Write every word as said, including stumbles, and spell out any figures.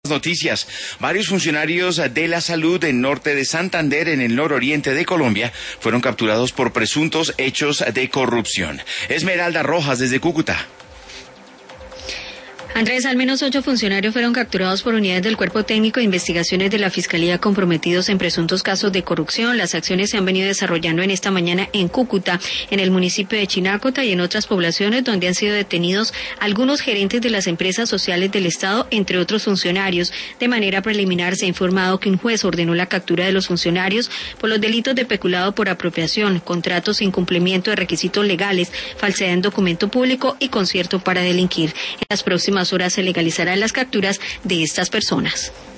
Noticias. Varios funcionarios de la salud en norte de Santander, en el nororiente de Colombia, fueron capturados por presuntos hechos de corrupción. Esmeralda Rojas desde Cúcuta. Andrés, al menos ocho funcionarios fueron capturados por unidades del Cuerpo Técnico de Investigaciones de la Fiscalía comprometidos en presuntos casos de corrupción. Las acciones se han venido desarrollando en esta mañana en Cúcuta, en el municipio de Chinácota y en otras poblaciones donde han sido detenidos algunos gerentes de las empresas sociales del Estado, entre otros funcionarios. De manera preliminar se ha informado que un juez ordenó la captura de los funcionarios por los delitos de peculado por apropiación, contratos sin cumplimiento de requisitos legales, falsedad en documento público y concierto para delinquir. En las próximas horas se legalizarán las capturas de estas personas.